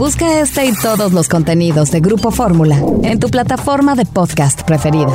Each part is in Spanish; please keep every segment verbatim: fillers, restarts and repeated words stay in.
Busca este y todos los contenidos de Grupo Fórmula en tu plataforma de podcast preferida.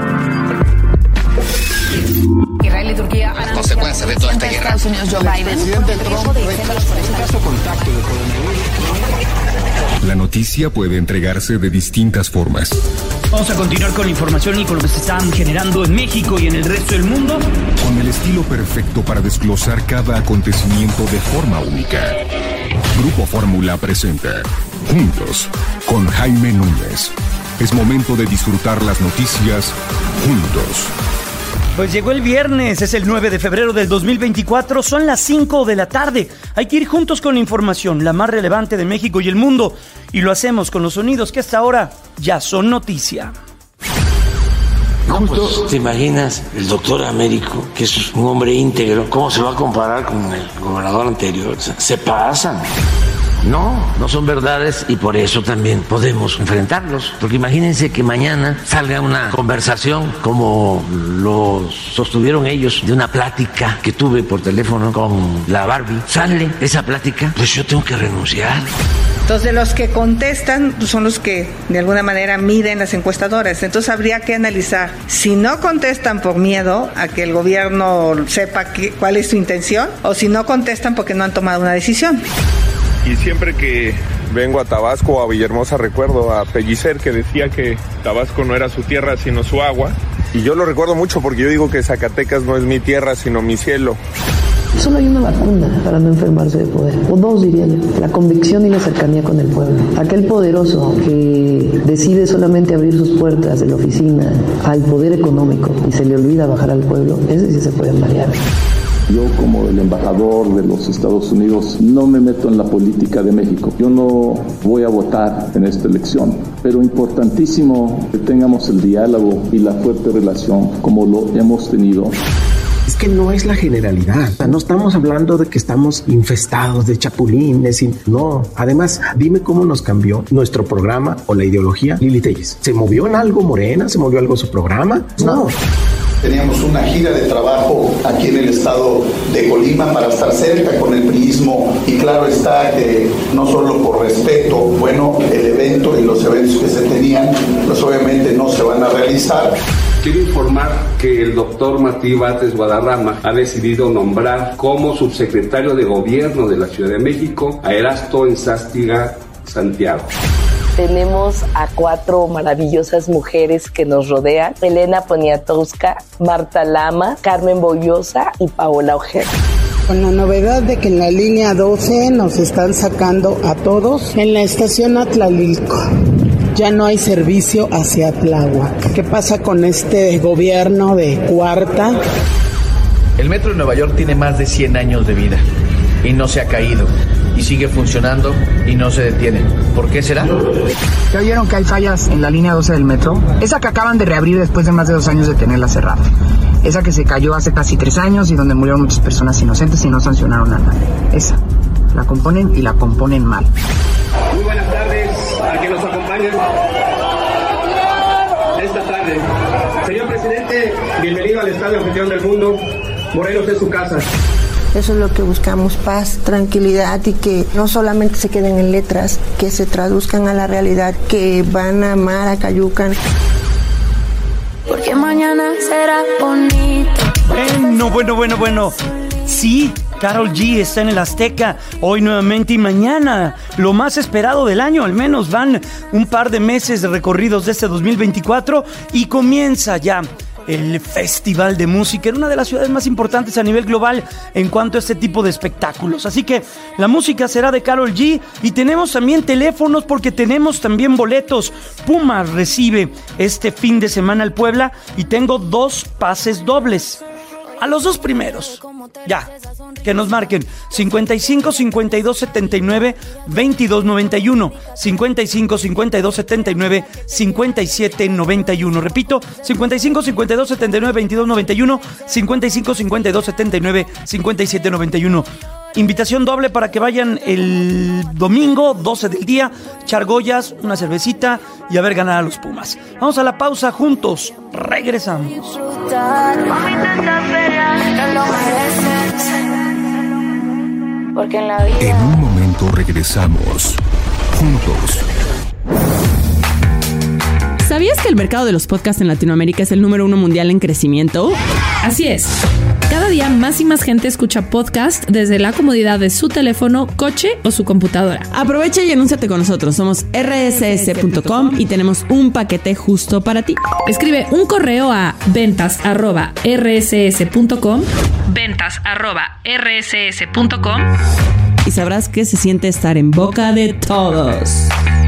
Israel y Turquía han consecuencias de toda esta guerra. Estados Unidos, Joe Biden. Presidente Trump rechaza caso contacto de coronavirus. La noticia puede entregarse de distintas formas. Vamos a continuar con la información y con lo que se está generando en México y en el resto del mundo. Con el estilo perfecto para desglosar cada acontecimiento de forma única. Grupo Fórmula presenta Juntos con Jaime Núñez. Es momento de disfrutar las noticias juntos. Pues llegó el viernes, es el nueve de febrero del dos mil veinticuatro, son las cinco de la tarde. Hay que ir juntos con la información, la más relevante de México y el mundo. Y lo hacemos con los sonidos que hasta ahora ya son noticia. No, pues, ¿te imaginas el doctor Américo, que es un hombre íntegro, cómo se va a comparar con el gobernador anterior? O sea, se pasan. No, no son verdades y por eso también podemos enfrentarlos. Porque imagínense que mañana salga una conversación como lo sostuvieron ellos de una plática que tuve por teléfono con la Barbie. Sale esa plática, pues yo tengo que renunciar. Entonces los que contestan son los que de alguna manera miden las encuestadoras. Entonces habría que analizar si no contestan por miedo a que el gobierno sepa qué, cuál es su intención, o si no contestan porque no han tomado una decisión. Y siempre que vengo a Tabasco o a Villahermosa recuerdo a Pellicer, que decía que Tabasco no era su tierra sino su agua. Y yo lo recuerdo mucho porque yo digo que Zacatecas no es mi tierra sino mi cielo. Solo hay una vacuna para no enfermarse de poder, o dos diría yo: la convicción y la cercanía con el pueblo. Aquel poderoso que decide solamente abrir sus puertas de la oficina al poder económico y se le olvida bajar al pueblo, ese sí se puede marear. Yo, como el embajador de los Estados Unidos, no me meto en la política de México. Yo no voy a votar en esta elección, pero importantísimo que tengamos el diálogo y la fuerte relación como lo hemos tenido. Es que no es la generalidad. No estamos hablando de que estamos infestados de chapulines. No. Además, dime cómo nos cambió nuestro programa o la ideología Lili Telles. ¿Se movió en algo Morena? ¿Se movió algo su programa? No. Teníamos una gira de trabajo aquí en el estado de Colima para estar cerca con el priismo, y claro está que no solo por respeto, bueno, el evento y los eventos que se tenían, pues obviamente no se van a realizar. Quiero informar que el doctor Martí Batres Guadarrama ha decidido nombrar como subsecretario de Gobierno de la Ciudad de México a Erasto Enzástiga Santiago. Tenemos a cuatro maravillosas mujeres que nos rodean: Elena Poniatowska, Marta Lama, Carmen Bollosa y Paola Ojeda. Con la novedad de que en la línea doce nos están sacando a todos en la estación Atlalilco. Ya no hay servicio hacia Tláhuac. ¿Qué pasa con este gobierno de cuarta? El metro de Nueva York tiene más de cien años de vida y no se ha caído. Y sigue funcionando y no se detiene. ¿Por qué será? ¿Ya vieron que hay fallas en la línea doce del metro? Esa que acaban de reabrir después de más de dos años de tenerla cerrada. Esa que se cayó hace casi tres años y donde murieron muchas personas inocentes y no sancionaron a nadie. Esa. La componen y la componen mal. Muy buenas tardes a que nos acompañen esta tarde. Señor presidente, bienvenido al Estadio Anfitrión del Mundo. Morelos es su casa. Eso es lo que buscamos: paz, tranquilidad, y que no solamente se queden en letras, que se traduzcan a la realidad, que van a amar a Cayucan. Porque mañana será bonito. Bueno, bueno, bueno, bueno. Sí, Karol G está en el Azteca hoy nuevamente y mañana. Lo más esperado del año, al menos van un par de meses de recorridos de este dos mil veinticuatro y comienza ya el Festival de Música en una de las ciudades más importantes a nivel global en cuanto a este tipo de espectáculos. Así que la música será de Karol G y tenemos también teléfonos porque tenemos también boletos. Pumas recibe este fin de semana al Puebla y tengo dos pases dobles. A los dos primeros, ya, que nos marquen cincuenta y cinco, cincuenta y dos, setenta y nueve, veintidós, noventa y uno, cincuenta y cinco, cincuenta y dos, setenta y nueve, cincuenta y siete, noventa y uno. Repito, cincuenta y cinco, cincuenta y dos, setenta y nueve, veintidós, noventa y uno, cincuenta y cinco, cincuenta y dos, setenta y nueve, cincuenta y siete, noventa y uno. Invitación doble para que vayan el domingo, doce del día, chargollas, una cervecita y a ver ganar a los Pumas. Vamos a la pausa juntos, regresamos. En un momento regresamos. Regresamos. Juntos. ¿Sabías que el mercado de los podcasts en Latinoamérica es el número uno mundial en crecimiento? Así es. Cada día más y más gente escucha podcast desde la comodidad de su teléfono, coche o su computadora. Aprovecha y anúnciate con nosotros. Somos erre ese ese punto com y tenemos un paquete justo para ti. Escribe un correo a ventas arroba erre ese ese punto com, ventas arroba erre ese ese punto com y sabrás que se siente estar en boca de todos.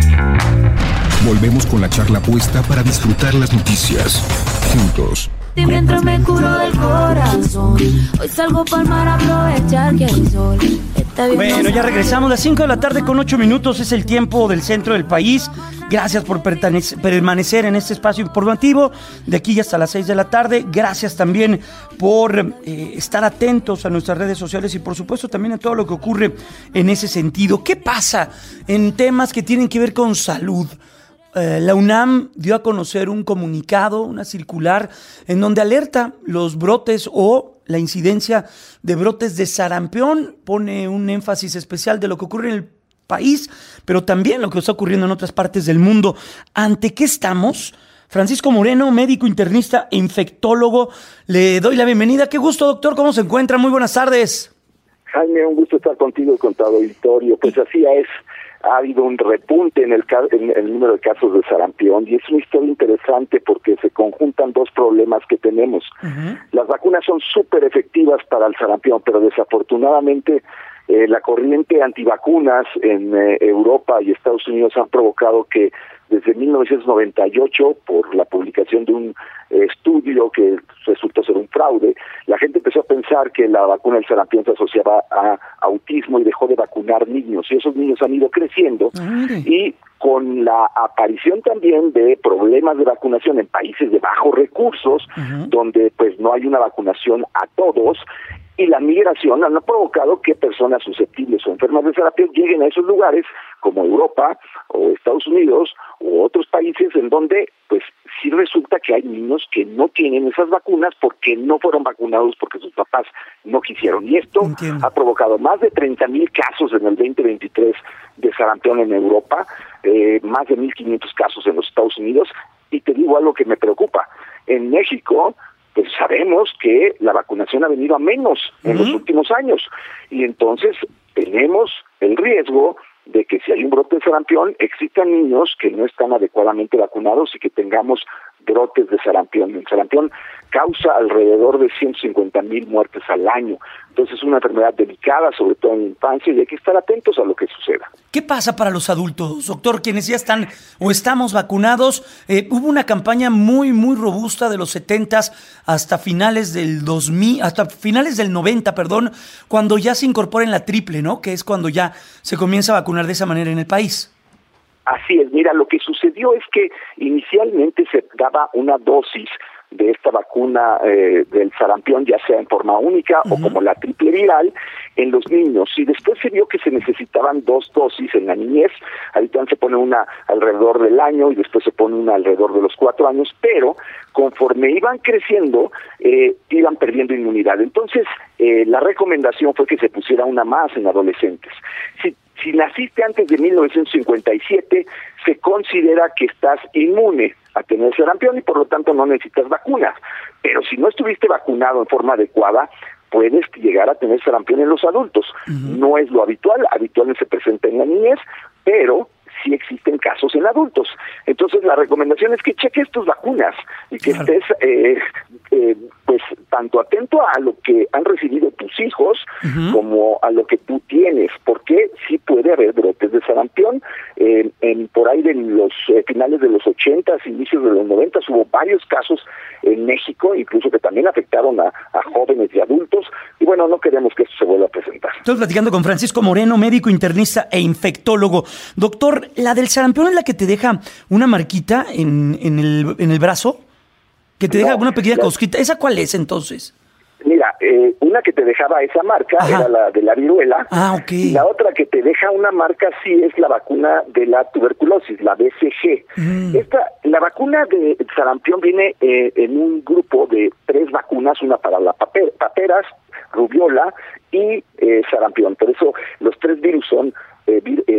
Volvemos con la charla puesta para disfrutar las noticias. Juntos. Y mientras me curo del corazón, hoy salgo pa'l mar a aprovechar que el sol está bien. Bueno, ya regresamos, las cinco de la tarde con ocho minutos, es el tiempo del centro del país. Gracias por permanecer en este espacio informativo de aquí hasta las seis de la tarde. Gracias también por eh, estar atentos a nuestras redes sociales y por supuesto también a todo lo que ocurre en ese sentido. ¿Qué pasa en temas que tienen que ver con salud? Eh, la UNAM dio a conocer un comunicado, una circular, en donde alerta los brotes o la incidencia de brotes de sarampión, pone un énfasis especial de lo que ocurre en el país, pero también lo que está ocurriendo en otras partes del mundo. ¿Ante qué estamos? Francisco Moreno, médico internista e infectólogo, le doy la bienvenida. Qué gusto, doctor, ¿cómo se encuentra? Muy buenas tardes. Jaime, un gusto estar contigo y con todo auditorio. Pues así es. Ha habido un repunte en el, en el número de casos de sarampión y es una historia interesante porque se conjuntan dos problemas que tenemos. Uh-huh. Las vacunas son súper efectivas para el sarampión, pero desafortunadamente eh, la corriente antivacunas en eh, Europa y Estados Unidos han provocado que desde mil novecientos noventa y ocho, por la publicación de un eh, estudio que resultó ser un fraude, la gente empezó a pensar que la vacuna del sarampión se asociaba a autismo y dejó de vacunar niños. Y esos niños han ido creciendo. Ay. Y con la aparición también de problemas de vacunación en países de bajos recursos, uh-huh. donde pues no hay una vacunación a todos, y la migración han provocado que personas susceptibles o enfermas de sarampión lleguen a esos lugares como Europa o Estados Unidos u otros países en donde pues sí resulta que hay niños que no tienen esas vacunas porque no fueron vacunados porque sus papás no quisieron. Y esto Entiendo. ha provocado más de treinta mil casos en el veinte veintitrés de sarampión en Europa, eh, más de mil quinientos casos en los Estados Unidos. Y te digo algo que me preocupa. En México pues sabemos que la vacunación ha venido a menos en uh-huh. los últimos años y entonces tenemos el riesgo de que si hay un brote de sarampión existan niños que no están adecuadamente vacunados y que tengamos brotes de sarampión. El sarampión causa alrededor de ciento cincuenta mil muertes al año. Entonces es una enfermedad delicada, sobre todo en la infancia, y hay que estar atentos a lo que suceda. ¿Qué pasa para los adultos, doctor? Quienes ya están o estamos vacunados, eh, hubo una campaña muy, muy robusta de los setentas hasta finales del dos mil, hasta finales del noventa, perdón, cuando ya se incorpora en la triple, ¿no? Que es cuando ya se comienza a vacunar de esa manera en el país. Así es, mira, lo que sucedió es que inicialmente se daba una dosis de esta vacuna eh, del sarampión, ya sea en forma única uh-huh. o como la triple viral, en los niños. Y después se vio que se necesitaban dos dosis en la niñez. Ahorita se pone una alrededor del año y después se pone una alrededor de los cuatro años, pero conforme iban creciendo, eh, iban perdiendo inmunidad. Entonces, eh, la recomendación fue que se pusiera una más en adolescentes. Si Si naciste antes de mil novecientos cincuenta y siete, se considera que estás inmune a tener sarampión y por lo tanto no necesitas vacunas. Pero si no estuviste vacunado en forma adecuada, puedes llegar a tener sarampión en los adultos. Uh-huh. No es lo habitual, habitualmente se presenta en la niñez, pero sí existen casos en adultos. Entonces la recomendación es que cheques tus vacunas y que claro. estés eh, eh, pues tanto atento a lo que han recibido tus hijos uh-huh. como a lo que tú tienes, porque sí puede haber brotes de sarampión. Eh, en por ahí de los eh, finales de los ochentas, inicios de los noventas, hubo varios casos en México, incluso que también afectaron a, a jóvenes y adultos, y bueno, no queremos que esto se vuelva a presentar. Estoy platicando con Francisco Moreno, médico internista e infectólogo. Doctor, ¿la del sarampión es la que te deja una marquita en, en, el, en el brazo? ¿Que te no, deja una pequeña la... cosquita? ¿Esa cuál es entonces? Mira, eh, una que te dejaba esa marca Ajá. era la de la viruela. Ah, ok. Y la otra que te deja una marca sí es la vacuna de la tuberculosis, la B C G. Mm. Esta, la vacuna de sarampión viene eh, en un grupo de tres vacunas, una para la paper, paperas, rubiola y eh, sarampión. Por eso los tres virus son eh, vir,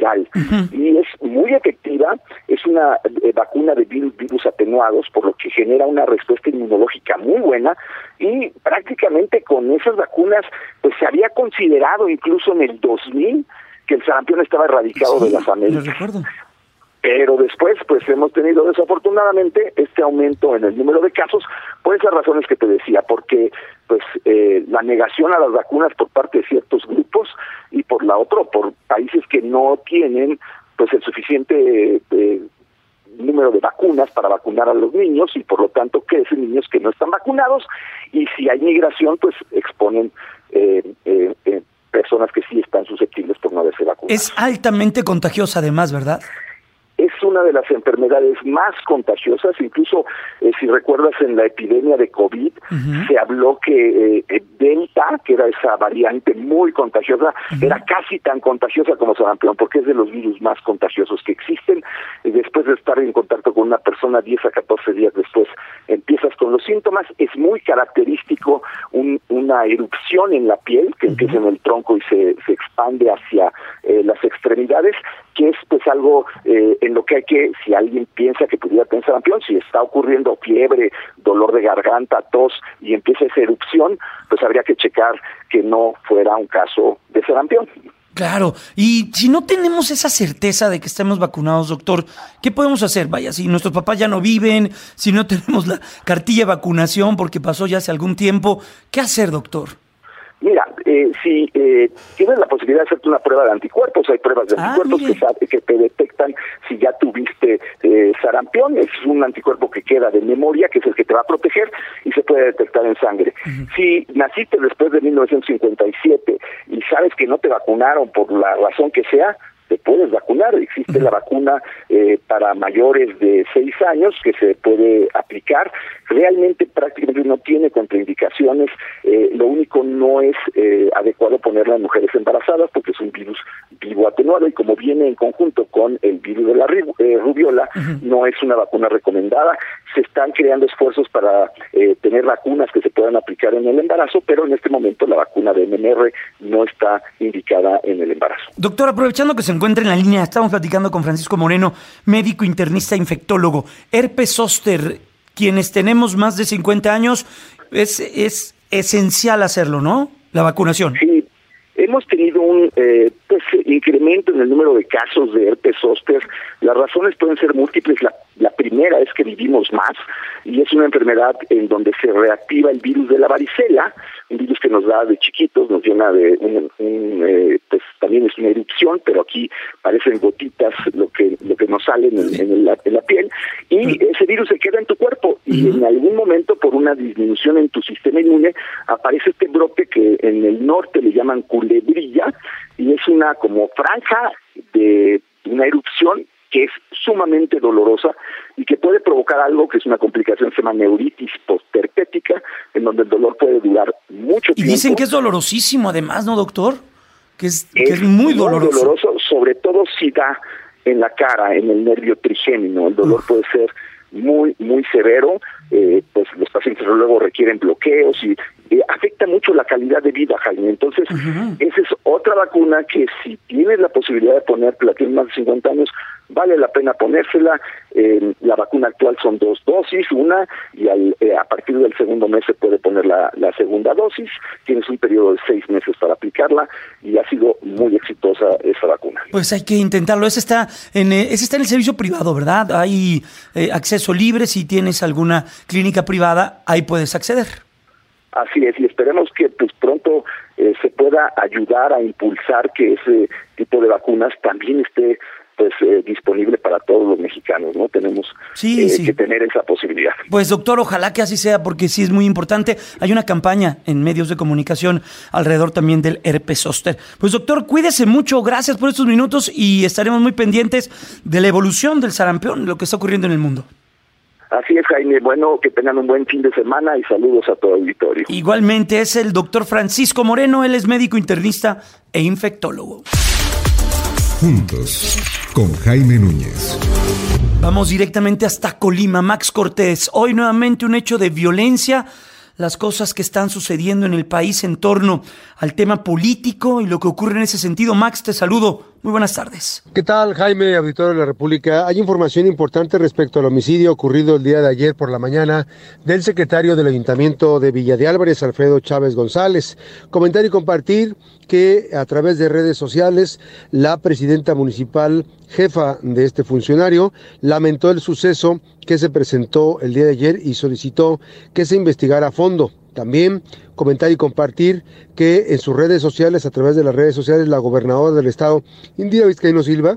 viral. Uh-huh. Y es muy efectiva, es una eh, vacuna de virus, virus atenuados, por lo que genera una respuesta inmunológica muy buena, y prácticamente con esas vacunas pues se había considerado incluso en el dos mil que el sarampión estaba erradicado sí, de las Américas. Lo recuerdo. Pero después, pues hemos tenido desafortunadamente este aumento en el número de casos por esas razones que te decía, porque pues eh, la negación a las vacunas por parte de ciertos grupos y por la otra, por países que no tienen pues el suficiente eh, número de vacunas para vacunar a los niños, y por lo tanto crecen niños que no están vacunados, y si hay migración, pues exponen eh, eh, eh, personas que sí están susceptibles por no haberse vacunado. Es altamente contagiosa además, ¿verdad? Es una de las enfermedades más contagiosas, incluso eh, si recuerdas en la epidemia de COVID, uh-huh. se habló que eh, Delta, que era esa variante muy contagiosa, uh-huh. era casi tan contagiosa como sarampión, porque es de los virus más contagiosos que existen. Y después de estar en contacto con una persona diez a catorce días después, empiezas con los síntomas. Es muy característico un, una erupción en la piel, que uh-huh. empieza en el tronco y se, se expande hacia eh, las extremidades, que es pues algo eh, en lo que hay que, si alguien piensa que pudiera tener sarampión, si está ocurriendo fiebre, dolor de garganta, tos, y empieza esa erupción, pues habría que checar que no fuera un caso de sarampión. Claro, y si no tenemos esa certeza de que estemos vacunados, doctor, ¿qué podemos hacer? Vaya, si nuestros papás ya no viven, si no tenemos la cartilla de vacunación porque pasó ya hace algún tiempo, ¿qué hacer, doctor? Mira, eh, si eh, tienes la posibilidad de hacerte una prueba de anticuerpos, hay pruebas de ah, anticuerpos que, sabe, que te detectan si ya tuviste eh, sarampión. Es un anticuerpo que queda de memoria, que es el que te va a proteger, y se puede detectar en sangre. Uh-huh. Si naciste después de mil novecientos cincuenta y siete y sabes que no te vacunaron por la razón que sea, te puedes vacunar. Existe uh-huh. la vacuna eh, para mayores de seis años que se puede aplicar. Realmente prácticamente no tiene contraindicaciones. Eh, lo único no es eh, adecuado ponerla en mujeres embarazadas porque es un virus vivo atenuado, y como viene en conjunto con el virus de la eh, rubiola, uh-huh. no es una vacuna recomendada. Se están creando esfuerzos para eh, tener vacunas que se puedan aplicar en el embarazo, pero en este momento la vacuna de M M R no está indicada en el embarazo. Doctor, aprovechando que se encuentra en la línea, estamos platicando con Francisco Moreno, médico internista infectólogo. Herpes zóster, quienes tenemos más de cincuenta años, es, es esencial hacerlo, ¿no? La vacunación. Sí, hemos tenido un eh, pues, incremento en el número de casos de herpes zóster. Las razones pueden ser múltiples. La, la primera es que vivimos más, y es una enfermedad en donde se reactiva el virus de la varicela, un virus que nos da de chiquitos, nos llena de un, un eh, pues también es una erupción, pero aquí parecen gotitas lo que lo que nos sale en, el, en, el, en la piel, y ese virus se queda en tu cuerpo, y en algún momento, por una disminución en tu sistema inmune, aparece este brote que en el norte le llaman culebrilla, y es una como franja de una erupción que es sumamente dolorosa y que puede provocar algo que es una complicación que se llama neuritis postherpética, en donde el dolor puede durar mucho tiempo. Y dicen que es dolorosísimo además, ¿no, doctor? Que es, es, que es muy doloroso. Muy doloroso, sobre todo si da en la cara, en el nervio trigémino. El dolor Uf. puede ser muy, muy severo. Eh, pues los pacientes luego requieren bloqueos y eh, afecta mucho la calidad de vida, Jaime. Entonces, uh-huh. esa es otra vacuna que, si tienes la posibilidad de ponértela, tienes más de cincuenta años, vale la pena ponérsela. Eh, la vacuna actual son dos dosis, una, y al, eh, a partir del segundo mes se puede poner la, la segunda dosis. Tienes un periodo de seis meses para aplicarla, y ha sido muy exitosa esa vacuna. Pues hay que intentarlo. Ese está en, ese está en el servicio privado, ¿verdad? Hay eh, acceso libre. Si tienes alguna clínica privada, ahí puedes acceder. Así es, y esperemos que pues pronto eh, se pueda ayudar a impulsar que ese tipo de vacunas también esté pues eh, disponible para todos los mexicanos, ¿no? Tenemos sí, eh, sí. que tener esa posibilidad. Pues doctor, ojalá que así sea, porque sí es muy importante. Hay una campaña en medios de comunicación alrededor también del herpes zóster. Pues doctor, cuídese mucho, gracias por estos minutos, y estaremos muy pendientes de la evolución del sarampión, lo que está ocurriendo en el mundo. Así es, Jaime. Bueno, que tengan un buen fin de semana y saludos a todo el auditorio. Igualmente, es el doctor Francisco Moreno. Él es médico internista e infectólogo. Juntos, con Jaime Núñez. Vamos directamente hasta Colima. Max Cortés. Hoy nuevamente un hecho de violencia. Las cosas que están sucediendo en el país en torno al tema político y lo que ocurre en ese sentido. Max, te saludo. Muy buenas tardes. ¿Qué tal, Jaime, auditorio de la República? Hay información importante respecto al homicidio ocurrido el día de ayer por la mañana del secretario del Ayuntamiento de Villa de Álvarez, Alfredo Chávez González. Comentar y compartir que a través de redes sociales, la presidenta municipal, jefa de este funcionario, lamentó el suceso que se presentó el día de ayer y solicitó que se investigara a fondo. También comentar y compartir que en sus redes sociales, a través de las redes sociales, la gobernadora del estado, Indira Vizcaíno Silva,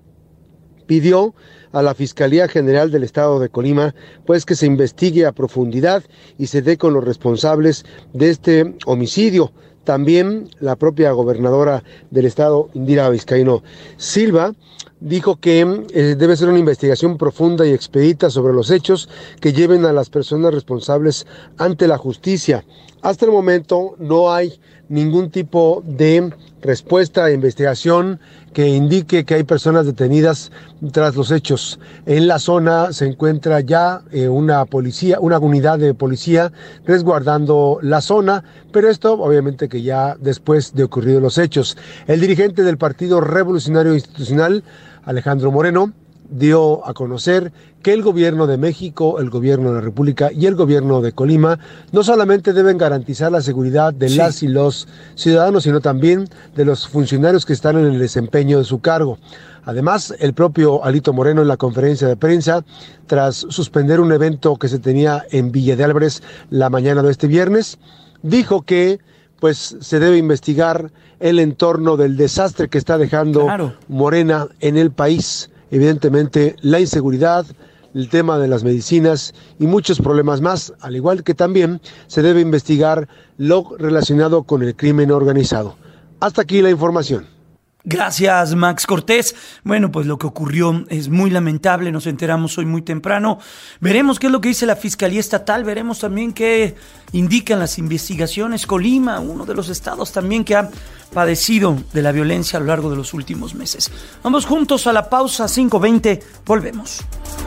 pidió a la Fiscalía General del Estado de Colima, pues que se investigue a profundidad y se dé con los responsables de este homicidio. También la propia gobernadora del estado, Indira Vizcaíno Silva, dijo que eh, debe ser una investigación profunda y expedita sobre los hechos que lleven a las personas responsables ante la justicia. Hasta el momento no hay ningún tipo de respuesta e investigación que indique que hay personas detenidas tras los hechos. En la zona se encuentra ya eh, una policía, una unidad de policía resguardando la zona, pero esto obviamente que ya después de ocurridos los hechos. El dirigente del Partido Revolucionario Institucional, Alejandro Moreno, dio a conocer que el gobierno de México, el gobierno de la República y el gobierno de Colima no solamente deben garantizar la seguridad de sí. las y los ciudadanos, sino también de los funcionarios que están en el desempeño de su cargo. Además, el propio Alito Moreno en la conferencia de prensa, tras suspender un evento que se tenía en Villa de Álvarez la mañana de este viernes, dijo que pues se debe investigar el entorno del desastre que está dejando claro. Morena en el país. Evidentemente, la inseguridad, el tema de las medicinas y muchos problemas más, al igual que también se debe investigar lo relacionado con el crimen organizado. Hasta aquí la información. Gracias, Max Cortés. Bueno, pues lo que ocurrió es muy lamentable, nos enteramos hoy muy temprano. Veremos qué es lo que dice la Fiscalía Estatal, veremos también qué indican las investigaciones. Colima, uno de los estados también que ha padecido de la violencia a lo largo de los últimos meses. Vamos juntos a la pausa, cinco veinte, volvemos.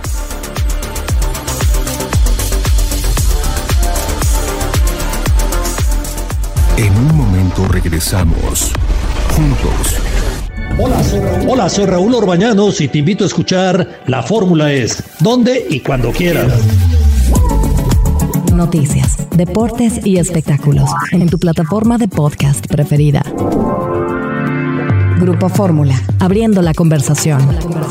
En un momento regresamos, juntos. Hola soy, Raúl. Hola, soy Raúl Orbañanos y te invito a escuchar La Fórmula Es, donde y cuando quieras. Noticias, deportes y espectáculos en tu plataforma de podcast preferida. Grupo Fórmula, abriendo la conversación.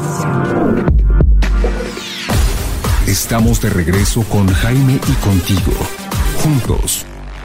Estamos de regreso con Jaime y contigo, juntos.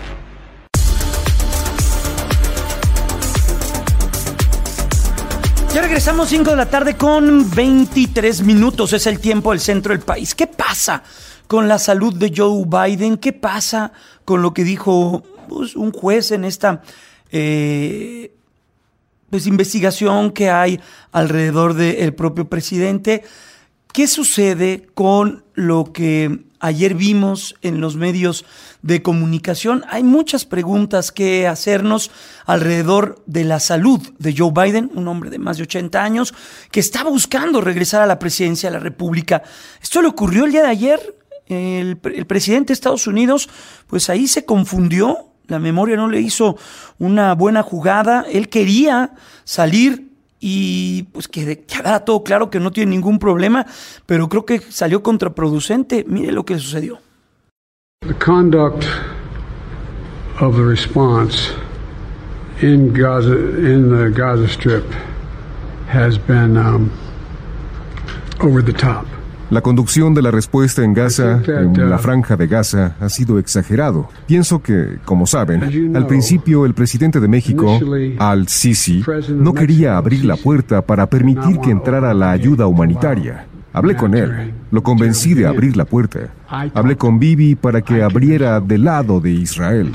Ya regresamos, cinco de la tarde con veintitrés minutos, es el tiempo del centro del país. ¿Qué pasa con la salud de Joe Biden? ¿Qué pasa con lo que dijo pues, un juez en esta eh, pues, investigación que hay alrededor del propio presidente? ¿Qué sucede con lo que ayer vimos en los medios de comunicación? Hay muchas preguntas que hacernos alrededor de la salud de Joe Biden, un hombre de más de ochenta años que está buscando regresar a la presidencia de la República. Esto le ocurrió el día de ayer. El, el presidente de Estados Unidos, pues ahí se confundió, la memoria no le hizo una buena jugada. Él quería salir y pues que quedara todo claro que no tiene ningún problema, pero creo que salió contraproducente. Mire lo que sucedió. The conduct of the response in Gaza, in the Gaza Strip, has been um, over the top. La conducción de la respuesta en Gaza, en la franja de Gaza, ha sido exagerado. Pienso que, como saben, al principio el presidente de México, Al-Sisi, no quería abrir la puerta para permitir que entrara la ayuda humanitaria. Hablé con él, lo convencí de abrir la puerta. Hablé con Bibi para que abriera del lado de Israel.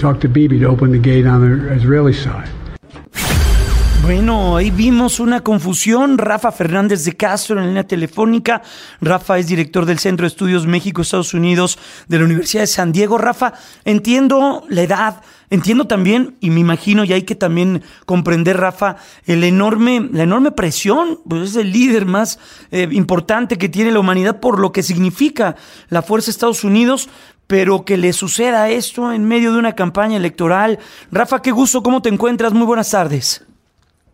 Bueno, ahí vimos una confusión. Rafa Fernández de Castro en la línea telefónica. Rafa es director del Centro de Estudios México-Estados Unidos de la Universidad de San Diego. Rafa, entiendo la edad, entiendo también, y me imagino, y hay que también comprender, Rafa, el enorme, la enorme presión, pues es el líder más eh, importante que tiene la humanidad por lo que significa la fuerza de Estados Unidos, pero que le suceda esto en medio de una campaña electoral. Rafa, qué gusto, ¿cómo te encuentras? Muy buenas tardes.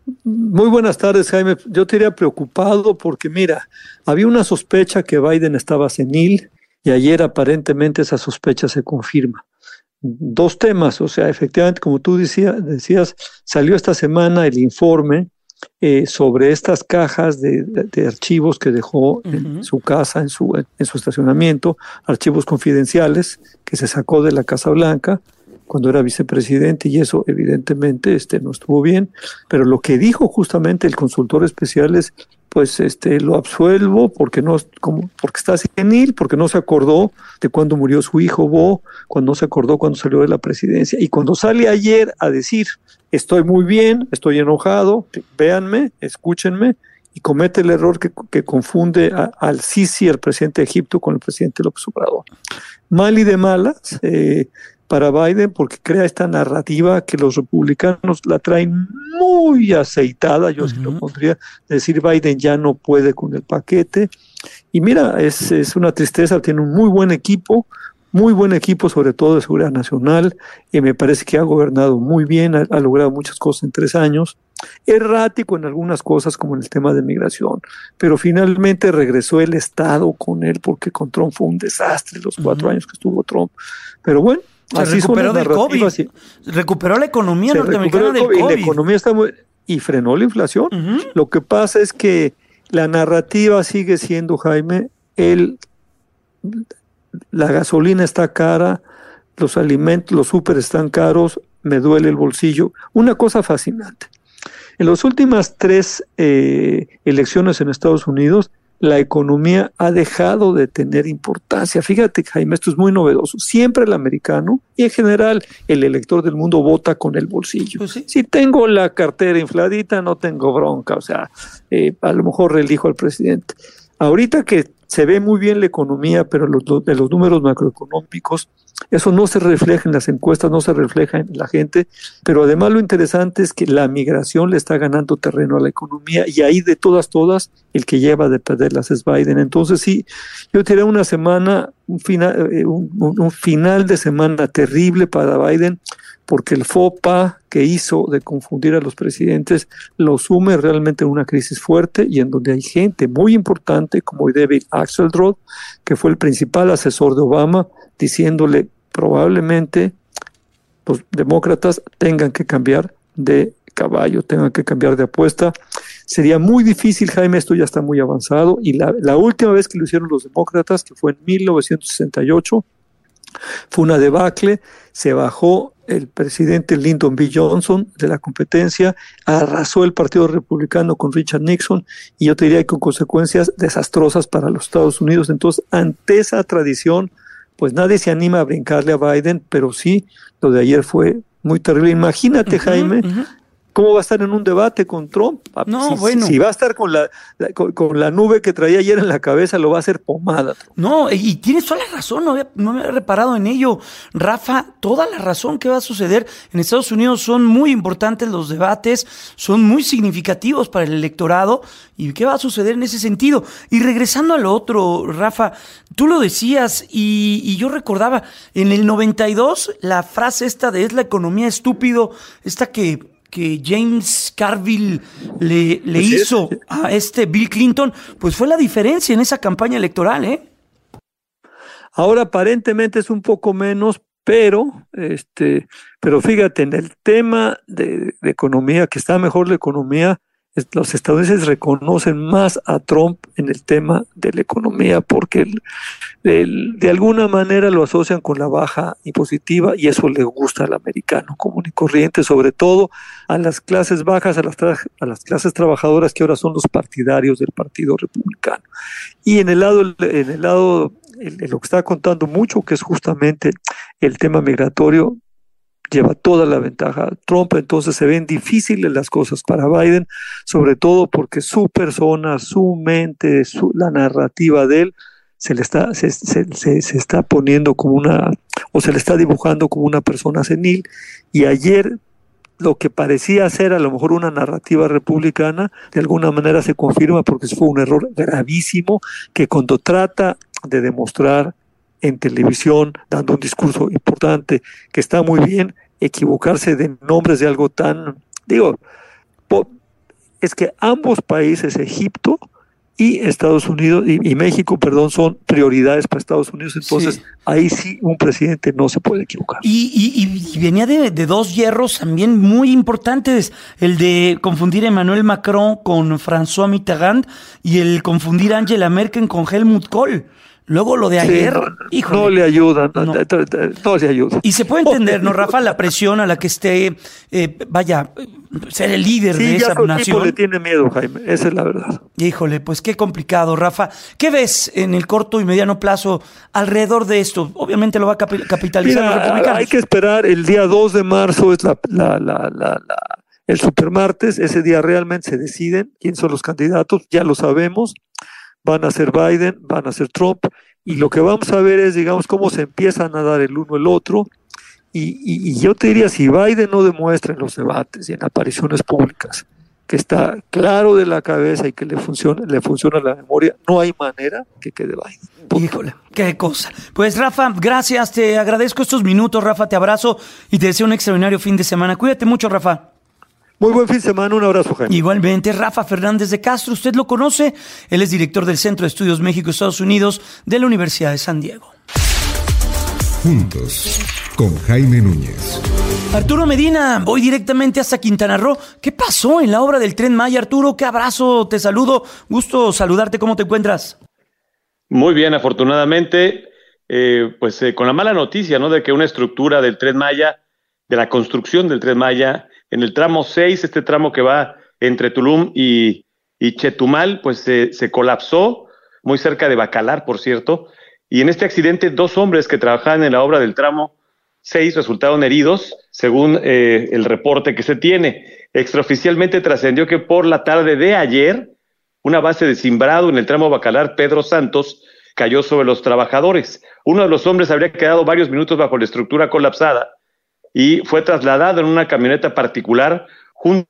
Muy buenas tardes, Jaime. Yo te diría preocupado porque, mira, había una sospecha que Biden estaba senil y ayer aparentemente esa sospecha se confirma. Dos temas, o sea, efectivamente, como tú decía, decías, salió esta semana el informe eh, sobre estas cajas de, de, de archivos que dejó uh-huh. en su casa, en su, en su estacionamiento, archivos confidenciales que se sacó de la Casa Blanca cuando era vicepresidente, y eso evidentemente este, no estuvo bien, pero lo que dijo justamente el consultor especial es, pues este, lo absuelvo porque no, como, porque está senil, porque no se acordó de cuando murió su hijo Bo, cuando no se acordó cuando salió de la presidencia, y cuando sale ayer a decir, estoy muy bien, estoy enojado, véanme, escúchenme, y comete el error que, que confunde a, al Sisi, el presidente de Egipto, con el presidente López Obrador. Mal y de malas, eh, para Biden, porque crea esta narrativa que los republicanos la traen muy aceitada, yo uh-huh. así lo pondría, decir Biden ya no puede con el paquete, y mira, es, es una tristeza, tiene un muy buen equipo, muy buen equipo, sobre todo de seguridad nacional, y me parece que ha gobernado muy bien, ha, ha logrado muchas cosas en tres años, errático en algunas cosas como en el tema de migración, pero finalmente regresó el Estado con él, porque con Trump fue un desastre los cuatro uh-huh. años que estuvo Trump, pero bueno, se así recuperó del COVID, sí. recuperó la economía se norteamericana del COVID. Y la economía está muy, y frenó la inflación. Uh-huh. Lo que pasa es que la narrativa sigue siendo, Jaime, el, la gasolina está cara, los alimentos, los súper están caros, me duele el bolsillo. Una cosa fascinante. En las últimas tres eh, elecciones en Estados Unidos, la economía ha dejado de tener importancia. Fíjate, Jaime, esto es muy novedoso. Siempre el americano y en general el elector del mundo vota con el bolsillo. Pues sí. Si tengo la cartera infladita, no tengo bronca. O sea, eh, a lo mejor reelijo al presidente. Ahorita que se ve muy bien la economía, pero los, los, de los números macroeconómicos, eso no se refleja en las encuestas, no se refleja en la gente, pero además lo interesante es que la migración le está ganando terreno a la economía, y ahí de todas, todas, el que lleva de perderlas es Biden. Entonces sí, yo tiré una semana, un final, un, un final de semana terrible para Biden, porque el faux pas que hizo de confundir a los presidentes lo sume realmente en una crisis fuerte, y en donde hay gente muy importante como David Axelrod, que fue el principal asesor de Obama, diciéndole probablemente los demócratas tengan que cambiar de caballo, tengan que cambiar de apuesta. Sería muy difícil, Jaime, esto ya está muy avanzado, y la, la última vez que lo hicieron los demócratas, que fue en mil novecientos sesenta y ocho, fue una debacle, se bajó el presidente Lyndon B. Johnson de la competencia, arrasó el Partido Republicano con Richard Nixon, y yo te diría que con consecuencias desastrosas para los Estados Unidos. Entonces, ante esa tradición, pues nadie se anima a brincarle a Biden, pero sí, lo de ayer fue muy terrible. Imagínate, uh-huh, Jaime, uh-huh. cómo va a estar en un debate con Trump. No, si, bueno. Si va a estar con la, la con, con la nube que traía ayer en la cabeza, lo va a hacer pomada. No, y tienes toda la razón, no había, no me había reparado en ello. Rafa, toda la razón que va a suceder en Estados Unidos. Son muy importantes los debates, son muy significativos para el electorado. ¿Y qué va a suceder en ese sentido? Y regresando a lo otro, Rafa, tú lo decías y, y yo recordaba, en el noventa y dos, la frase esta de "es la economía estúpido", esta que... que James Carville le, le hizo a este Bill Clinton, pues fue la diferencia en esa campaña electoral, ¿eh? Ahora aparentemente es un poco menos, pero este, pero fíjate, en el tema de, de economía, que está mejor la economía, es, los estadounidenses reconocen más a Trump en el tema de la economía, porque el, el, de alguna manera lo asocian con la baja impositiva, y eso le gusta al americano común y corriente, sobre todo a las clases bajas, a las, tra- a las clases trabajadoras, que ahora son los partidarios del Partido Republicano. Y en el lado, en el lado, en lo que está contando mucho, que es justamente el tema migratorio, lleva toda la ventaja Trump. Entonces se ven difíciles las cosas para Biden, sobre todo porque su persona, su mente, su, la narrativa de él se le está se, se, se, se está poniendo como una, o se le está dibujando como una persona senil. Y ayer lo que parecía ser a lo mejor una narrativa republicana, de alguna manera se confirma, porque fue un error gravísimo, que cuando trata de demostrar en televisión, dando un discurso importante, que está muy bien, equivocarse de nombres de algo tan, digo, po, es que ambos países, Egipto y Estados Unidos y, y México, perdón, son prioridades para Estados Unidos. Entonces, sí. ahí sí un presidente no se puede equivocar. Y, y, y venía de, de dos hierros también muy importantes, el de confundir a Emmanuel Macron con François Mitterrand y el confundir a Angela Merkel con Helmut Kohl. Luego lo de ayer, sí, no, híjole. No le ayuda, no, no. no le ayuda. Y se puede entender, ¿no, Rafa? La presión a la que esté, eh, vaya, ser el líder sí, de esa nación. Sí, le tiene miedo, Jaime, esa es la verdad. Híjole, pues qué complicado, Rafa. ¿Qué ves en el corto y mediano plazo alrededor de esto? Obviamente lo va a capitalizar Mira, los republicanos. Hay que esperar, el día dos de marzo es la, la, la, la, la, el supermartes, ese día realmente se deciden quién son los candidatos, ya lo sabemos. Van a ser Biden, van a ser Trump, y lo que vamos a ver es, digamos, cómo se empiezan a dar el uno el otro, y, y, y yo te diría, si Biden no demuestra en los debates y en apariciones públicas que está claro de la cabeza y que le funciona, le funciona la memoria, no hay manera que quede Biden. Punto. Híjole, qué cosa. Pues Rafa, gracias, te agradezco estos minutos, Rafa, te abrazo y te deseo un extraordinario fin de semana. Cuídate mucho, Rafa. Muy buen fin de semana, un abrazo, Jaime. Igualmente, Rafa Fernández de Castro, usted lo conoce, él es director del Centro de Estudios México-Estados Unidos de la Universidad de San Diego. Juntos, con Jaime Núñez. Arturo Medina, voy directamente hasta Quintana Roo. ¿Qué pasó en la obra del Tren Maya, Arturo? Qué abrazo, te saludo, gusto saludarte, ¿cómo te encuentras? Muy bien, afortunadamente, eh, pues eh, con la mala noticia, ¿no?, de que una estructura del Tren Maya, de la construcción del Tren Maya, en el tramo seis, este tramo que va entre Tulum y, y Chetumal, pues se, se colapsó, muy cerca de Bacalar, por cierto, y en este accidente dos hombres que trabajaban en la obra del tramo seis resultaron heridos, según eh, el reporte que se tiene. Extraoficialmente trascendió que por la tarde de ayer, una base de cimbrado en el tramo Bacalar Pedro Santos cayó sobre los trabajadores. Uno de los hombres habría quedado varios minutos bajo la estructura colapsada, y fue trasladado en una camioneta particular junto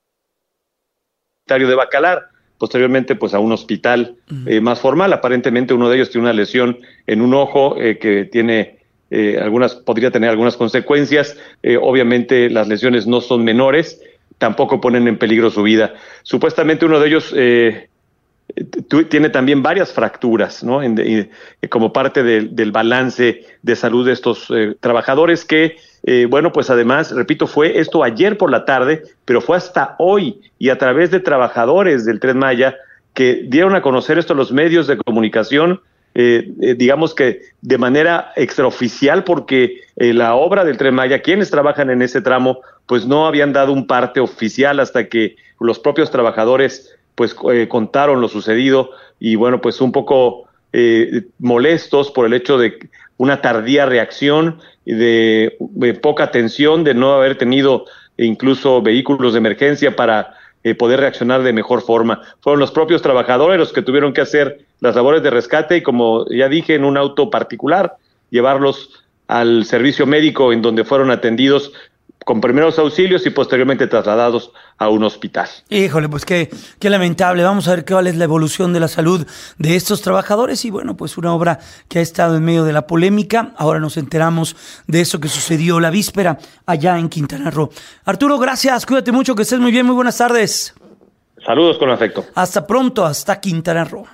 al de Bacalar, posteriormente pues a un hospital eh, más formal. Aparentemente uno de ellos tiene una lesión en un ojo eh, que tiene eh, algunas, podría tener algunas consecuencias. Eh, obviamente las lesiones no son menores, tampoco ponen en peligro su vida. Supuestamente uno de ellos eh, t- tiene también varias fracturas, ¿no?, en de, y, como parte de, del balance de salud de estos eh, trabajadores que Eh, bueno, pues además, repito, fue esto ayer por la tarde, pero fue hasta hoy y a través de trabajadores del Tren Maya que dieron a conocer esto a los medios de comunicación, eh, eh, digamos que de manera extraoficial, porque eh, la obra del Tren Maya, quienes trabajan en ese tramo, pues no habían dado un parte oficial hasta que los propios trabajadores pues eh, contaron lo sucedido y bueno, pues un poco eh, molestos por el hecho de una tardía reacción y de, de poca atención, de no haber tenido incluso vehículos de emergencia para eh, poder reaccionar de mejor forma. Fueron los propios trabajadores los que tuvieron que hacer las labores de rescate y, como ya dije, en un auto particular, llevarlos al servicio médico en donde fueron atendidos con primeros auxilios y posteriormente trasladados a un hospital. Híjole, pues qué, qué lamentable. Vamos a ver cuál es la evolución de la salud de estos trabajadores y bueno, pues una obra que ha estado en medio de la polémica. Ahora nos enteramos de eso que sucedió la víspera allá en Quintana Roo. Arturo, gracias, cuídate mucho, que estés muy bien, muy buenas tardes. Saludos con afecto. Hasta pronto, hasta Quintana Roo.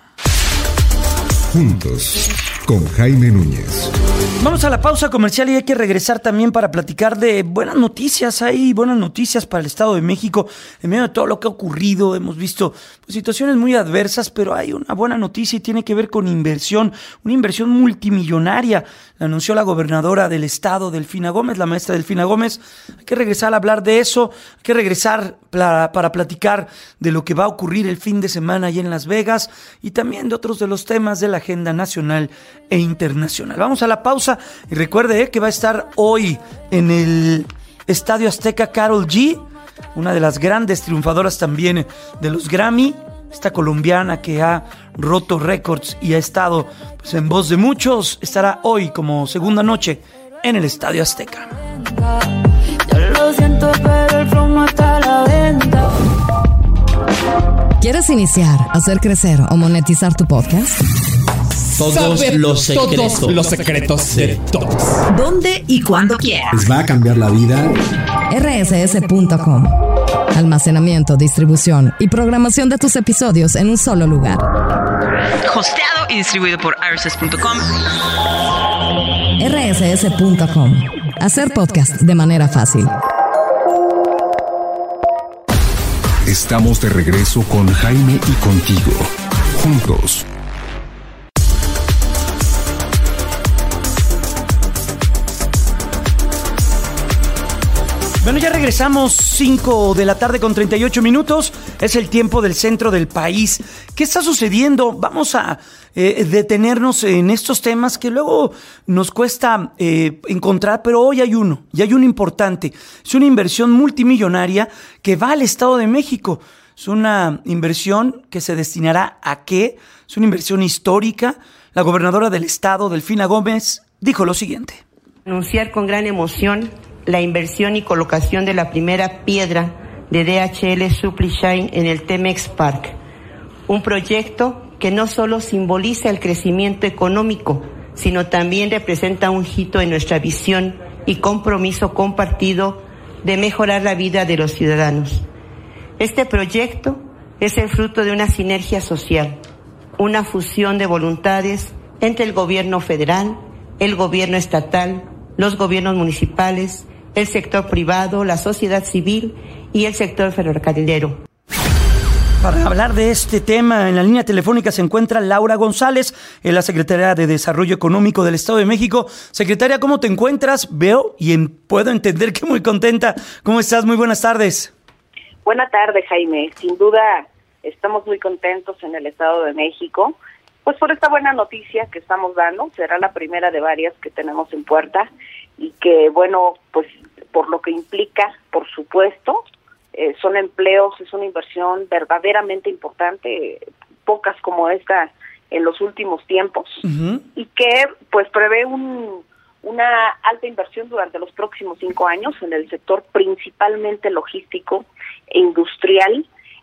Juntos, con Jaime Núñez. Vamos a la pausa comercial y hay que regresar también para platicar de buenas noticias. Hay buenas noticias para el Estado de México. En medio de todo lo que ha ocurrido, hemos visto pues, situaciones muy adversas, pero hay una buena noticia y tiene que ver con inversión, una inversión multimillonaria. La anunció la gobernadora del Estado, Delfina Gómez, la maestra Delfina Gómez. Hay que regresar a hablar de eso, hay que regresar para, para platicar de lo que va a ocurrir el fin de semana allá en Las Vegas y también de otros de los temas de la agenda nacional e internacional. Vamos a la pausa y recuerde eh, que va a estar hoy en el Estadio Azteca Karol G, una de las grandes triunfadoras también de los Grammy, esta colombiana que ha roto récords y ha estado pues, en voz de muchos, estará hoy como segunda noche en el Estadio Azteca. Yo lo siento, pero el flow no está a la venta. ¿Quieres iniciar, hacer crecer o monetizar tu podcast? Todos Saber los secretos. todos los secretos de todos. ¿Dónde y cuándo quieras? Les va a cambiar la vida. R S S punto com. Almacenamiento, distribución y programación de tus episodios en un solo lugar. Hosteado y distribuido por R S S punto com. R S S punto com. Hacer podcast de manera fácil. Estamos de regreso con Jaime y contigo. Juntos. Bueno, ya regresamos, cinco de la tarde con treinta y ocho minutos. Es el tiempo del centro del país. ¿Qué está sucediendo? Vamos a eh, detenernos en estos temas que luego nos cuesta eh, encontrar, pero hoy hay uno, y hay uno importante. Es una inversión multimillonaria que va al Estado de México. Es una inversión que se destinará a qué? Es una inversión histórica. La gobernadora del Estado, Delfina Gómez, dijo lo siguiente. Anunciar con gran emoción la inversión y colocación de la primera piedra de D H L Supply Chain en el Temex Park, un proyecto que no solo simboliza el crecimiento económico, sino también representa un hito en nuestra visión y compromiso compartido de mejorar la vida de los ciudadanos. Este proyecto es el fruto de una sinergia social, una fusión de voluntades entre el gobierno federal, el gobierno estatal, los gobiernos municipales, el sector privado, la sociedad civil y el sector ferrocarrilero. Para hablar de este tema, en la línea telefónica se encuentra Laura González, es la secretaria de Desarrollo Económico del Estado de México. Secretaria, ¿cómo te encuentras? Veo y en, puedo entender que muy contenta. ¿Cómo estás? Muy buenas tardes. Buenas tardes, Jaime. Sin duda, estamos muy contentos en el Estado de México, pues por esta buena noticia que estamos dando. Será la primera de varias que tenemos en puerta y que, bueno, pues por lo que implica, por supuesto, eh, son empleos, es una inversión verdaderamente importante, pocas como esta en los últimos tiempos, uh-huh. y que pues prevé un, una alta inversión durante los próximos cinco años en el sector principalmente logístico e industrial,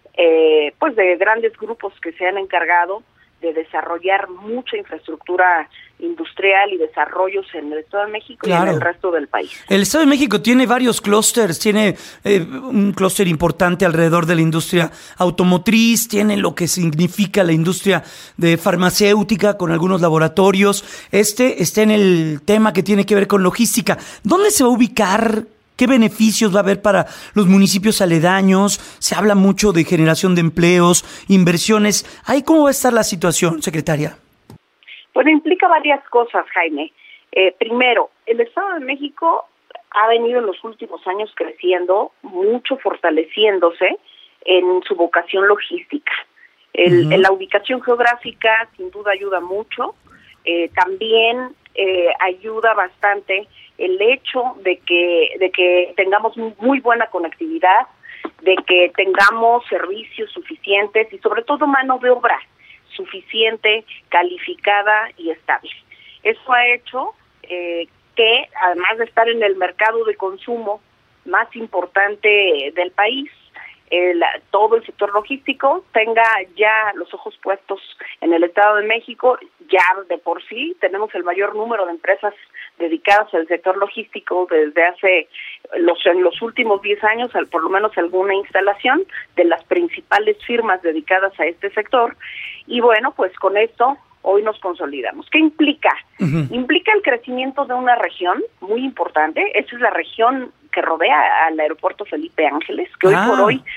eh, pues de grandes grupos que se han encargado de desarrollar mucha infraestructura industrial y desarrollos en el Estado de México, claro, y en el resto del país. El Estado de México tiene varios clústeres, tiene eh, un clúster importante alrededor de la industria automotriz, tiene lo que significa la industria de farmacéutica con algunos laboratorios. Este está en el tema que tiene que ver con logística. ¿Dónde se va a ubicar? ¿Qué beneficios va a haber para los municipios aledaños? Se habla mucho de generación de empleos, inversiones. ¿Ahí cómo va a estar la situación, secretaria? Bueno, implica varias cosas, Jaime. Eh, primero, el Estado de México ha venido en los últimos años creciendo mucho, fortaleciéndose en su vocación logística. El, uh-huh. en la ubicación geográfica, sin duda, ayuda mucho. Eh, también eh, ayuda bastante el hecho de que de que tengamos muy buena conectividad, de que tengamos servicios suficientes y sobre todo mano de obra suficiente, calificada y estable. Eso ha hecho eh, que, además de estar en el mercado de consumo más importante del país, el, todo el sector logístico tenga ya los ojos puestos en el Estado de México. Ya de por sí tenemos el mayor número de empresas dedicadas al sector logístico desde hace los en los últimos diez años, por lo menos alguna instalación de las principales firmas dedicadas a este sector. Y bueno, pues con esto hoy nos consolidamos. ¿Qué implica? Uh-huh. Implica el crecimiento de una región muy importante. Esa es la región que rodea al aeropuerto Felipe Ángeles, que ah. hoy por hoy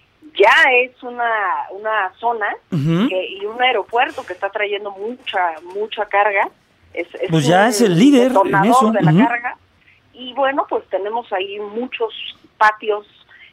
ya es una una zona uh-huh. que, y un aeropuerto que está trayendo mucha mucha carga. Es, es pues ya es el líder en eso. De la uh-huh. carga. Y bueno, pues tenemos ahí muchos patios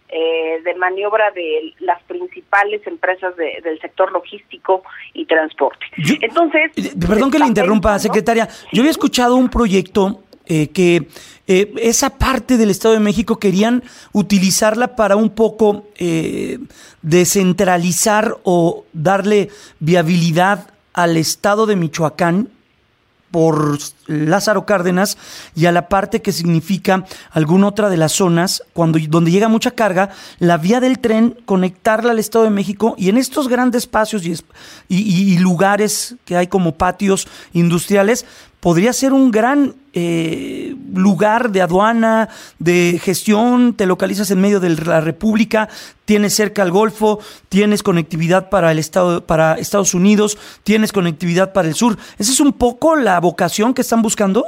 eh, de maniobra de las principales empresas de, del sector logístico y transporte. Yo, Entonces, perdón que le interrumpa, secretaria. ¿Sí? Yo había escuchado un proyecto eh, que eh, esa parte del Estado de México querían utilizarla para un poco eh, descentralizar o darle viabilidad al Estado de Michoacán por Lázaro Cárdenas y a la parte que significa alguna otra de las zonas cuando, donde llega mucha carga, la vía del tren, conectarla al Estado de México y en estos grandes espacios y, y, y lugares que hay como patios industriales, podría ser un gran eh, lugar de aduana, de gestión, te localizas en medio de la República, tienes cerca al Golfo, tienes conectividad para el estado, para Estados Unidos, tienes conectividad para el sur. ¿Esa es un poco la vocación que están buscando?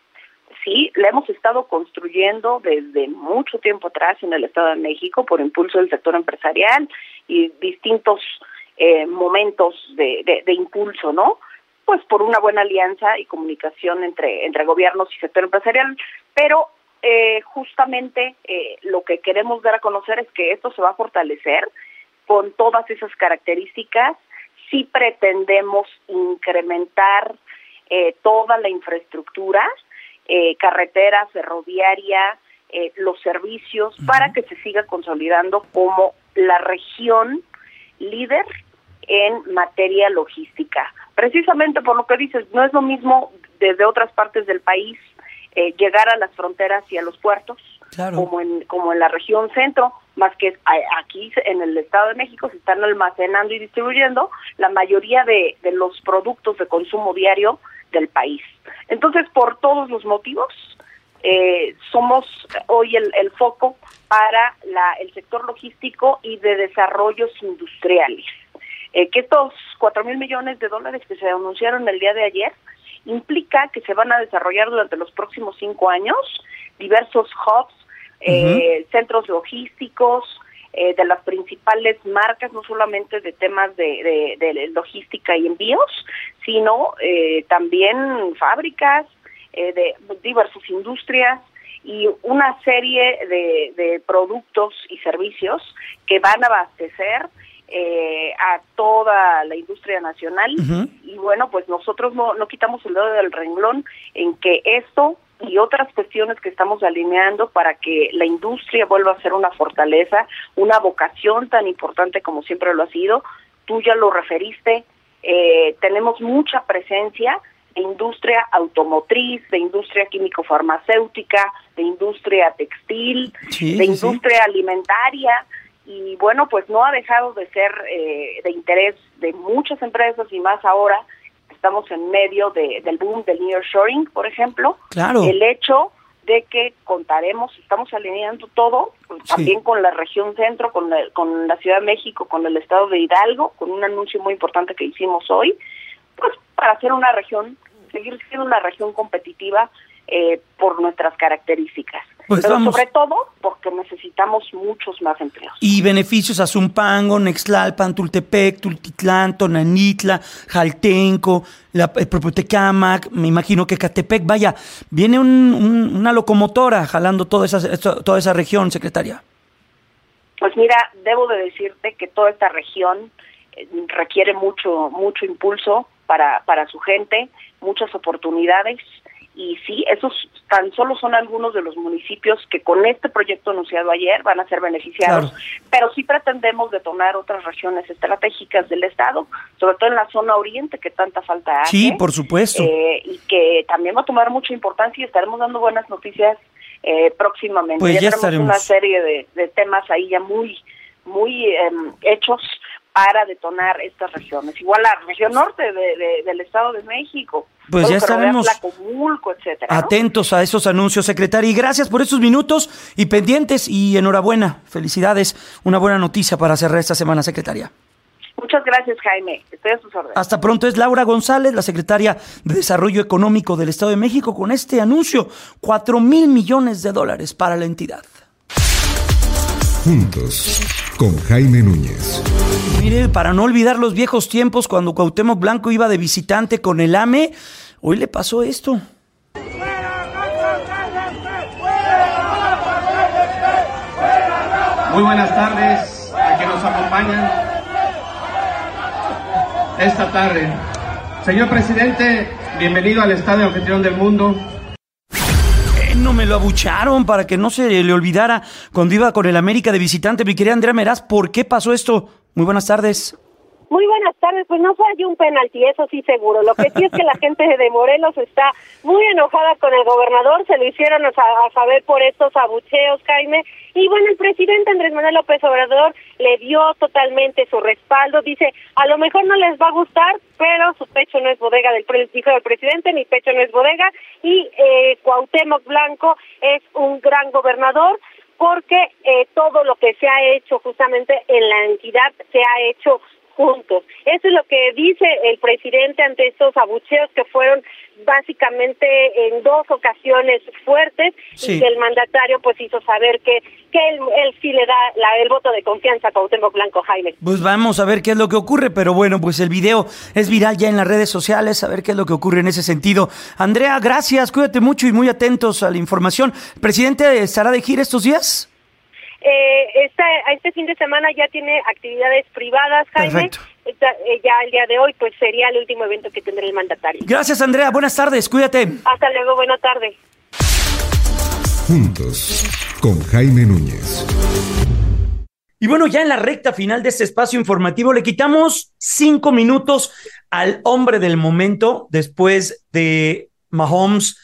Sí, la hemos estado construyendo desde mucho tiempo atrás en el Estado de México por impulso del sector empresarial y distintos eh, momentos de, de, de impulso, ¿no? Pues por una buena alianza y comunicación entre entre gobiernos y sector empresarial, pero eh, justamente eh, lo que queremos dar a conocer es que esto se va a fortalecer con todas esas características si pretendemos incrementar eh, toda la infraestructura, eh, carretera, ferroviaria, eh, los servicios, uh-huh. para que se siga consolidando como la región líder en materia logística. Precisamente por lo que dices, no es lo mismo desde otras partes del país eh, llegar a las fronteras y a los puertos, claro. como en como en la región centro, más que aquí en el Estado de México se están almacenando y distribuyendo la mayoría de, de los productos de consumo diario del país. Entonces, por todos los motivos, eh, somos hoy el, el foco para la, el sector logístico y de desarrollos industriales. Eh, que estos cuatro mil millones de dólares que se anunciaron el día de ayer implica que se van a desarrollar durante los próximos cinco años diversos hubs, eh, uh-huh. centros logísticos eh, de las principales marcas, no solamente de temas de, de, de logística y envíos, sino eh, también fábricas eh, de diversas industrias y una serie de, de productos y servicios que van a abastecer Eh, a toda la industria nacional. Uh-huh. Y bueno, pues nosotros no, no quitamos el dedo del renglón en que esto y otras cuestiones que estamos alineando para que la industria vuelva a ser una fortaleza, una vocación tan importante como siempre lo ha sido. Tú ya lo referiste, eh, tenemos mucha presencia de industria automotriz, de industria químico-farmacéutica, de industria textil, sí, de sí, industria sí. alimentaria. Y bueno, pues no ha dejado de ser eh, de interés de muchas empresas y más ahora estamos en medio de, del boom del nearshoring, por ejemplo. Claro. El hecho de que contaremos, estamos alineando todo, pues, sí. también con la región centro, con la, con la Ciudad de México, con el estado de Hidalgo, con un anuncio muy importante que hicimos hoy, pues para ser una región, seguir siendo una región competitiva eh, por nuestras características. Pues pero vamos. Sobre todo porque necesitamos muchos más empleos. Y beneficios a Zumpango, Nextlalpan, Tultepec, Tultitlán, Tonanitla, Jaltenco, la, el propio Tecámac, me imagino que Catepec. Vaya, viene un, un, una locomotora jalando toda esa, toda esa región, secretaria. Pues mira, debo de decirte que toda esta región eh, requiere mucho, mucho impulso para, para su gente, muchas oportunidades. Y sí, esos tan solo son algunos de los municipios que con este proyecto anunciado ayer van a ser beneficiados, claro. pero sí pretendemos detonar otras regiones estratégicas del Estado, sobre todo en la zona oriente que tanta falta hace. Sí, por supuesto. Eh, y que también va a tomar mucha importancia y estaremos dando buenas noticias eh, próximamente. Pues ya, ya tenemos estaremos. Una serie de, de temas ahí ya muy, muy eh, hechos para detonar estas regiones. Igual la región norte de, de, del Estado de México. Pues ya estaremos Tlacomulco, etcétera, ¿no? atentos a esos anuncios, secretaria. Y gracias por estos minutos y pendientes y enhorabuena. Felicidades. Una buena noticia para cerrar esta semana, secretaria. Muchas gracias, Jaime. Estoy a sus órdenes. Hasta pronto. Es Laura González, la secretaria de Desarrollo Económico del Estado de México, con este anuncio. Cuatro mil millones de dólares para la entidad. Juntos, con Jaime Núñez. Mire, para no olvidar los viejos tiempos cuando Cuauhtémoc Blanco iba de visitante con el A M E, hoy le pasó esto. Muy buenas tardes a quienes nos acompañan esta tarde. Señor presidente, bienvenido al Estadio Anfitrión del Mundo. No me lo abucharon para que no se le olvidara cuando iba con el América de visitante. Mi querida Andrea Meraz, ¿por qué pasó esto? Muy buenas tardes. Muy buenas tardes, pues no fue un penalti, eso sí seguro. Lo que sí es que la gente de Morelos está muy enojada con el gobernador, se lo hicieron a, a saber por estos abucheos, Jaime. Y bueno, el presidente Andrés Manuel López Obrador le dio totalmente su respaldo, dice, a lo mejor no les va a gustar, pero su pecho no es bodega, del dijo el presidente, mi pecho no es bodega, y eh, Cuauhtémoc Blanco es un gran gobernador, porque eh, todo lo que se ha hecho justamente en la entidad se ha hecho juntos. Eso es lo que dice el presidente ante estos abucheos que fueron básicamente en dos ocasiones fuertes, sí. Y que el mandatario pues hizo saber que, que él, él sí le da la, el voto de confianza a Cuauhtémoc Blanco, Jaime. Pues vamos a ver qué es lo que ocurre, pero bueno, pues el video es viral ya en las redes sociales, a ver qué es lo que ocurre en ese sentido. Andrea, gracias, cuídate mucho y muy atentos a la información. ¿El presidente estará de gira estos días? Eh, esta, este fin de semana ya tiene actividades privadas, Jaime. Perfecto. Esta, eh, ya el día de hoy pues sería el último evento que tendrá el mandatario. Gracias, Andrea, buenas tardes, cuídate. Hasta luego, buena tarde. Juntos, con Jaime Núñez. Y bueno, ya en la recta final de este espacio informativo le quitamos cinco minutos al hombre del momento después de Mahomes,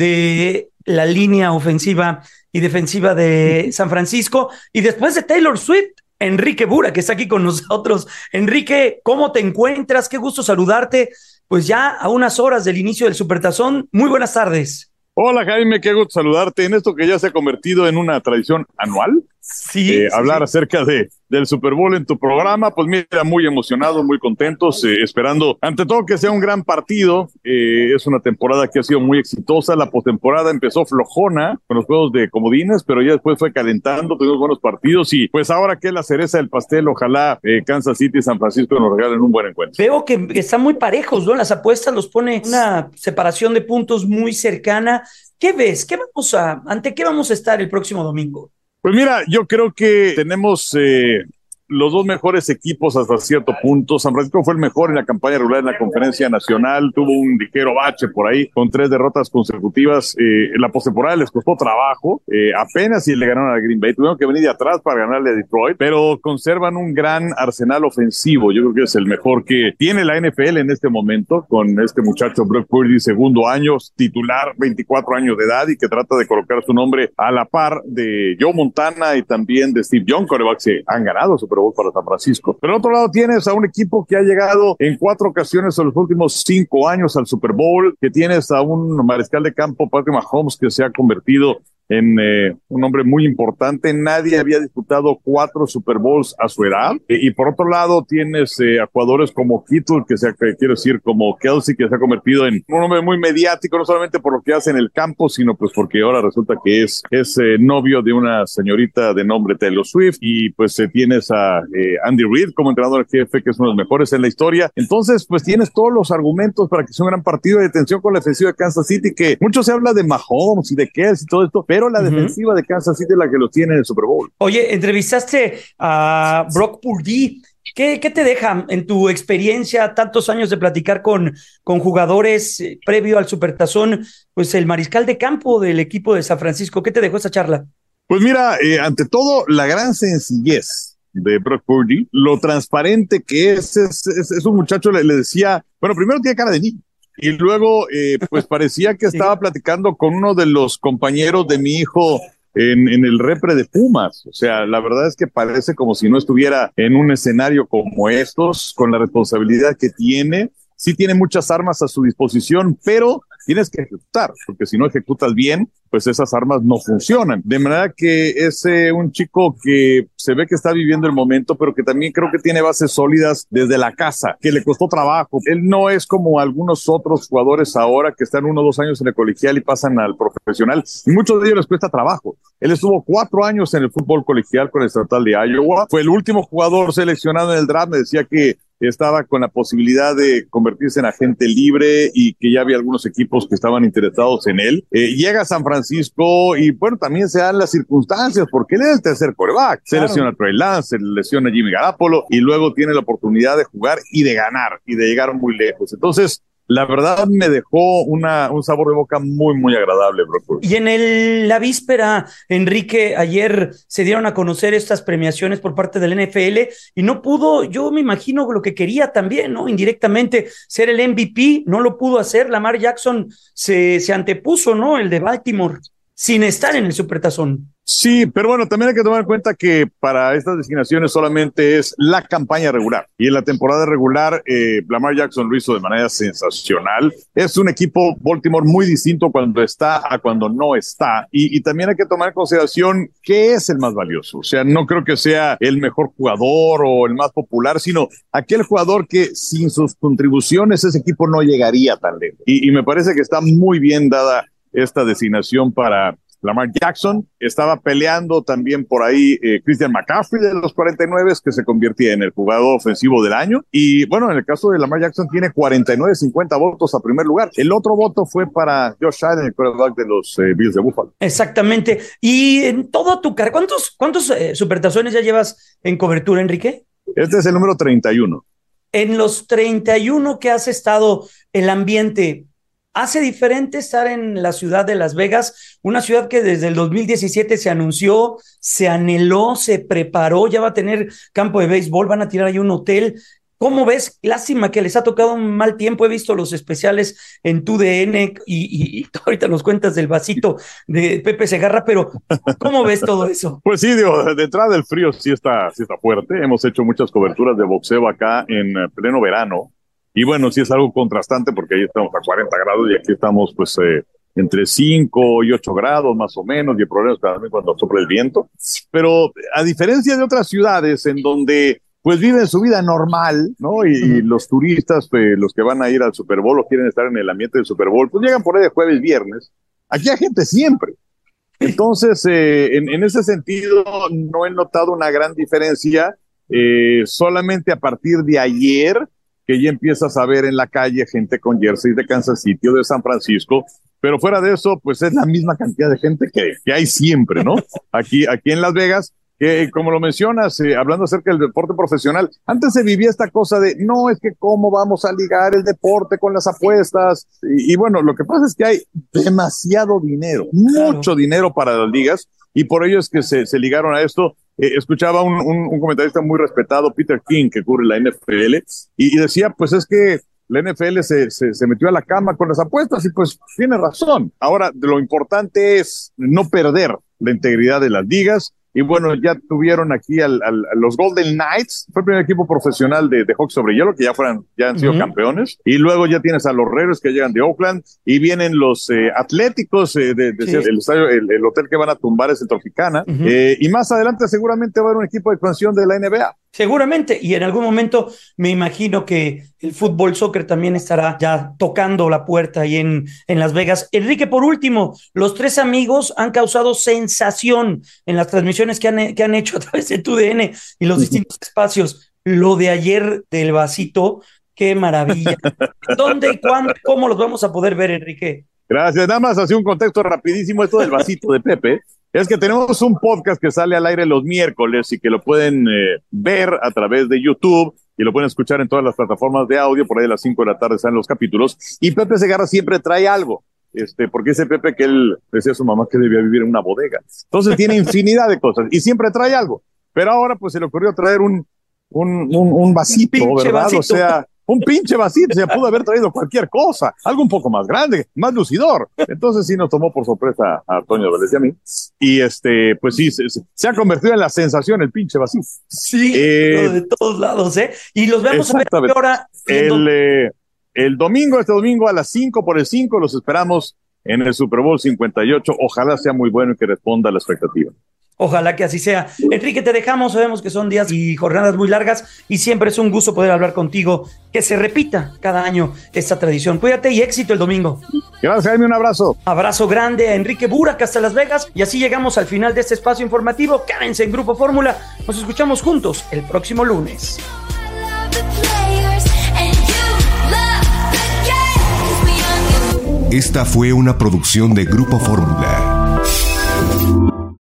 de la línea ofensiva y defensiva de San Francisco, y después de Taylor Swift, Enrique Bura, que está aquí con nosotros. Enrique, ¿cómo te encuentras? Qué gusto saludarte, pues ya a unas horas del inicio del Supertazón. Muy buenas tardes. Hola Jaime, qué gusto saludarte en esto que ya se ha convertido en una tradición anual. Sí, eh, sí hablar sí. acerca de del Super Bowl en tu programa, pues mira, muy emocionados, muy contentos, eh, esperando ante todo que sea un gran partido. Eh, es una temporada que ha sido muy exitosa. La postemporada empezó flojona con los juegos de comodines, pero ya después fue calentando, tuvimos buenos partidos y pues ahora que es la cereza del pastel, ojalá eh, Kansas City y San Francisco nos regalen un buen encuentro. Veo que están muy parejos, ¿no? Las apuestas los pone una separación de puntos muy cercana. ¿Qué ves? ¿Qué vamos a, ante qué vamos a estar el próximo domingo? Pues mira, yo creo que tenemos eh, los dos mejores equipos hasta cierto punto. San Francisco fue el mejor en la campaña regular en la conferencia nacional, tuvo un ligero bache por ahí con tres derrotas consecutivas. Eh, en la postemporada les costó trabajo, eh, apenas si le ganaron a Green Bay, tuvieron que venir de atrás para ganarle a Detroit, pero conservan un gran arsenal ofensivo. Yo creo que es el mejor que tiene la N F L en este momento, con este muchacho Brock Purdy, segundo año, titular, veinticuatro años de edad, y que trata de colocar su nombre a la par de Joe Montana y también de Steve Young, quarterbacks que han ganado Super Bowl para San Francisco. Pero al otro lado tienes a un equipo que ha llegado en cuatro ocasiones en los últimos cinco años al Super Bowl, que tienes a un mariscal de campo, Patrick Mahomes, que se ha convertido en eh, un hombre muy importante. Nadie había disputado cuatro Super Bowls a su edad. Eh, y por otro lado tienes eh, a jugadores como Kittle, que, se, que quiero decir como Kelsey, que se ha convertido en un hombre muy mediático, no solamente por lo que hace en el campo, sino pues porque ahora resulta que es, es eh, novio de una señorita de nombre Taylor Swift. Y pues eh, tienes a eh, Andy Reid como entrenador jefe, que es uno de los mejores en la historia. Entonces pues tienes todos los argumentos para que sea un gran partido de tensión con la defensiva de Kansas City, que mucho se habla de Mahomes y de Kelsey y todo esto, pero la uh-huh. defensiva de Kansas City es la que lo tiene en el Super Bowl. Oye, entrevistaste a Brock Purdy. ¿Qué, ¿Qué te deja en tu experiencia, tantos años de platicar con, con jugadores eh, previo al Supertazón, pues el mariscal de campo del equipo de San Francisco? ¿Qué te dejó esa charla? Pues mira, eh, ante todo, la gran sencillez de Brock Purdy, lo transparente que es, es, es, es un muchacho, le, le decía, bueno, primero tiene cara de niño, y luego, eh, pues parecía que estaba platicando con uno de los compañeros de mi hijo en, en el repre de Pumas. O sea, la verdad es que parece como si no estuviera en un escenario como estos, con la responsabilidad que tiene. Sí tiene muchas armas a su disposición, pero tienes que ejecutar, porque si no ejecutas bien, pues esas armas no funcionan. De manera que es eh, un chico que se ve que está viviendo el momento, pero que también creo que tiene bases sólidas desde la casa, que le costó trabajo. Él no es como algunos otros jugadores ahora que están uno o dos años en el colegial y pasan al profesional, y muchos de ellos les cuesta trabajo. Él estuvo cuatro años en el fútbol colegial con el Estatal de Iowa, fue el último jugador seleccionado en el draft. Me decía que estaba con la posibilidad de convertirse en agente libre y que ya había algunos equipos que estaban interesados en él. Eh, llega a San Francisco y bueno, también se dan las circunstancias porque él es el tercer quarterback. Se claro. lesiona a Trey Lance, se lesiona a Jimmy Garoppolo y luego tiene la oportunidad de jugar y de ganar y de llegar muy lejos. Entonces, la verdad me dejó una, un sabor de boca muy, muy agradable, Brock Purdy. Y en el, la víspera, Enrique, ayer se dieron a conocer estas premiaciones por parte del N F L y no pudo, yo me imagino lo que quería también, ¿no? Indirectamente ser el M V P, no lo pudo hacer. Lamar Jackson se, se antepuso, ¿no? El de Baltimore, sin estar en el Supertazón. Sí, pero bueno, también hay que tomar en cuenta que para estas designaciones solamente es la campaña regular. Y en la temporada regular, eh, Lamar Jackson lo hizo de manera sensacional. Es un equipo Baltimore muy distinto cuando está a cuando no está. Y, y también hay que tomar en consideración qué es el más valioso. O sea, no creo que sea el mejor jugador o el más popular, sino aquel jugador que sin sus contribuciones ese equipo no llegaría tan lejos. Y, y me parece que está muy bien dada esta designación para Lamar Jackson. Estaba peleando también por ahí eh, Christian McCaffrey de los cuarenta y nueve, que se convirtió en el jugador ofensivo del año. Y bueno, en el caso de Lamar Jackson tiene cuarenta y nueve cincuenta votos a primer lugar. El otro voto fue para Josh Allen, el quarterback de los eh, Bills de Buffalo. Exactamente. Y en todo tu carrera, ¿cuántos, cuántos eh, supertazones ya llevas en cobertura, Enrique? Este es el número treinta y uno. En los treinta y uno que has estado, el ambiente ¿hace diferente estar en la ciudad de Las Vegas? Una ciudad que desde el dos mil diecisiete se anunció, se anheló, se preparó, ya va a tener campo de béisbol, van a tirar ahí un hotel. ¿Cómo ves? Lástima que les ha tocado un mal tiempo. He visto los especiales en tu D N y, y, y ahorita nos cuentas del vasito de Pepe Segarra, pero ¿cómo ves todo eso? Pues sí, digo, de entrada el frío sí está, sí está fuerte. Hemos hecho muchas coberturas de boxeo acá en pleno verano. Y bueno, sí es algo contrastante porque ahí estamos a cuarenta grados y aquí estamos pues eh, entre cinco y ocho grados más o menos, y el problema es también cuando sopla el viento. Pero a diferencia de otras ciudades en donde pues viven su vida normal, ¿no? Y, y los turistas, pues, los que van a ir al Super Bowl o quieren estar en el ambiente del Super Bowl, pues llegan por ahí de jueves, viernes. Aquí hay gente siempre. Entonces, eh, en, en ese sentido, no he notado una gran diferencia. Eh, solamente a partir de ayer, que ya empiezas a ver en la calle gente con jerseys de Kansas City o de San Francisco, pero fuera de eso, pues es la misma cantidad de gente que, que hay siempre, ¿no? Aquí, aquí en Las Vegas, que como lo mencionas, eh, hablando acerca del deporte profesional, antes se vivía esta cosa de, no, es que cómo vamos a ligar el deporte con las apuestas, y, y bueno, lo que pasa es que hay demasiado dinero, mucho claro. dinero para las ligas, y por ello es que se, se ligaron a esto. Eh, escuchaba un, un, un comentarista muy respetado, Peter King, que cubre la N F L, y, y decía, pues es que la N F L se, se, se metió a la cama con las apuestas, y pues tiene razón. Ahora, lo importante es no perder la integridad de las ligas. Y bueno, ya tuvieron aquí al, al, a los Golden Knights, fue el primer equipo profesional de, de hockey sobre hielo, que ya fueran, ya han sido uh-huh. campeones, y luego ya tienes a los Raiders que llegan de Oakland, y vienen los eh, Atléticos, eh, de, de, sí. el, estadio, el, el hotel que van a tumbar es el Tropicana, uh-huh. eh, y más adelante seguramente va a haber un equipo de expansión de la N B A. Seguramente, y en algún momento me imagino que el fútbol soccer también estará ya tocando la puerta ahí en, en Las Vegas. Enrique, por último, los tres amigos han causado sensación en las transmisiones que han, que han hecho a través de tu D N y los distintos espacios. Lo de ayer del vasito, qué maravilla. ¿Dónde y cuándo, cómo los vamos a poder ver, Enrique? Gracias, nada más así un contexto rapidísimo, esto del vasito de Pepe. Es que tenemos un podcast que sale al aire los miércoles y que lo pueden eh, ver a través de YouTube y lo pueden escuchar en todas las plataformas de audio. Por ahí a las cinco de la tarde están los capítulos. Y Pepe Segarra siempre trae algo, este, porque ese Pepe que él decía a su mamá que debía vivir en una bodega. Entonces tiene infinidad de cosas y siempre trae algo. Pero ahora pues se le ocurrió traer un, un, un, un vasito, un ¿verdad? Vasito. O sea, un pinche vasito, se pudo haber traído cualquier cosa, algo un poco más grande, más lucidor. Entonces sí nos tomó por sorpresa a Antonio Vélez y a mí. Y este, pues sí, se, se ha convertido en la sensación el pinche vasito. Sí, eh, de todos lados, ¿eh? Y los vemos a ver ahora. El, eh, el domingo, este domingo a las cinco por el cinco, los esperamos en el Super Bowl cincuenta y ocho. Ojalá sea muy bueno y que responda a la expectativa. Ojalá que así sea. Enrique, te dejamos, sabemos que son días y jornadas muy largas y siempre es un gusto poder hablar contigo, que se repita cada año esta tradición. Cuídate y éxito el domingo. Gracias, Jaime, un abrazo. Abrazo grande a Enrique Burak hasta Las Vegas y así llegamos al final de este espacio informativo. Quédense en Grupo Fórmula, nos escuchamos juntos el próximo lunes. Esta fue una producción de Grupo Fórmula.